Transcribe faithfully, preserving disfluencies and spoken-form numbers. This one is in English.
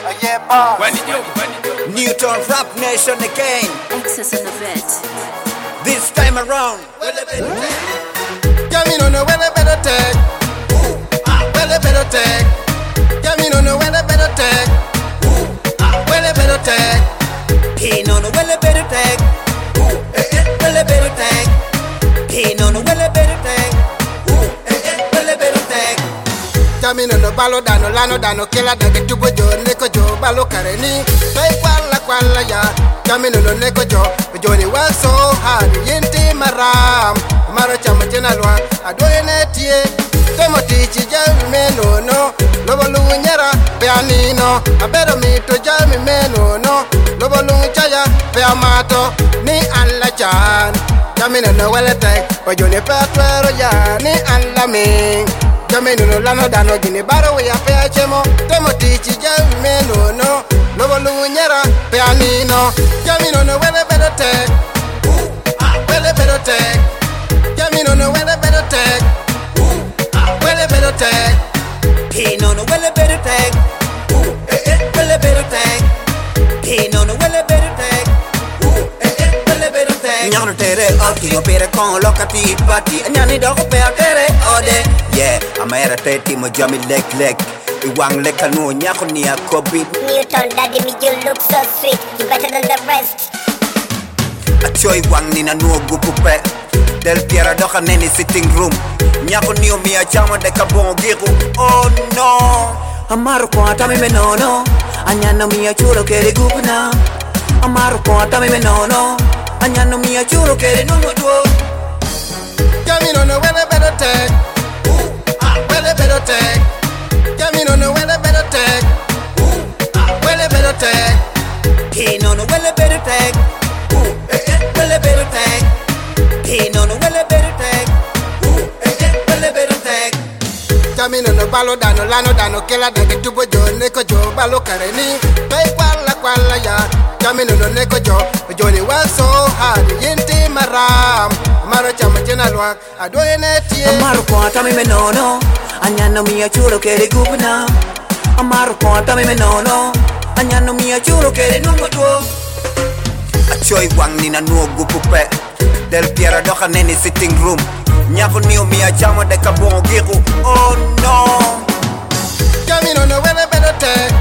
yeah, boss. Newton Rap Nation again. Access and the vet. This time around. Come in on a well a better tag. Well a better tag. Come in on a well a better tag. Well a better tag. He no no well a better tag. Well a better tag. He no no well a better tag. Well a better tag. Come in on a ballo dano lano dano kela dage tubo jo neko jo ballo kareni. Pay kwala kwala ya. Come in on a neko jo. Johnny work so hard. Yinti maram. Maro chama jena lwa. Adoye netie. Temo tichi jami meno no. Lobo lungu nyera pianino. Abero mito jami meno no. Lobo lungu chaya piamato. Ni alla chan. Jamino no wele tek. Ojone petwero ya. Ni alla ming. Jamino no lano dano gini baro we ya pea chemo. Temo tichi jami meno no. Lobo lungu nyera pianino. Jamino no wele better tek. Wele better tek. Jamino no wele better tek. Wele better tek. He no no well a better tag. Well a better tag. He no no well a better tag. Well a better tag. Nyano tere oki yo pere con lokati pati. Nyani dogo pe tere ode. Yeah, I'm a tete mo jami leg leg. Iwang leka no nyako ni a COVID. Newton, daddy, me you look so sweet. You better than the rest. A choy wang ni na no gupupe. Del Piera doka neni sitting room. Nyako niyo miya chama de kabongo giku. Oh no. Amaru kwa tami me no no. Anyano miya churo kere gupna. Amaru kwa tami me no no. Anyano miya churo kere nuno duo. Jamino no wele better tag. Wele better tag. Jamino no wele better tag. Wele better tag. He no no well a better tag. Well a better tag. He no no well a better tag. Well a better tag. Jamino no ballo dano lano dano kela dage tubo jo neko jo ballo kareni. Pay kwala kwala ya. Jamino no neko jo. Johnny work so hard. Yinti maram. Maro chama jena lwa. Adoye netie. Amaru kwa tami me no no. Anyano miya churo kere gupna. Amaru kwa tami me no no. Anyano miya churo kere nuno duo. A choy wang ni na nuo gupupe. Del Piera doka neni sitting room. Nyako niyo miya chama de kabongo giku. Oh no. Jamino no wele better tag.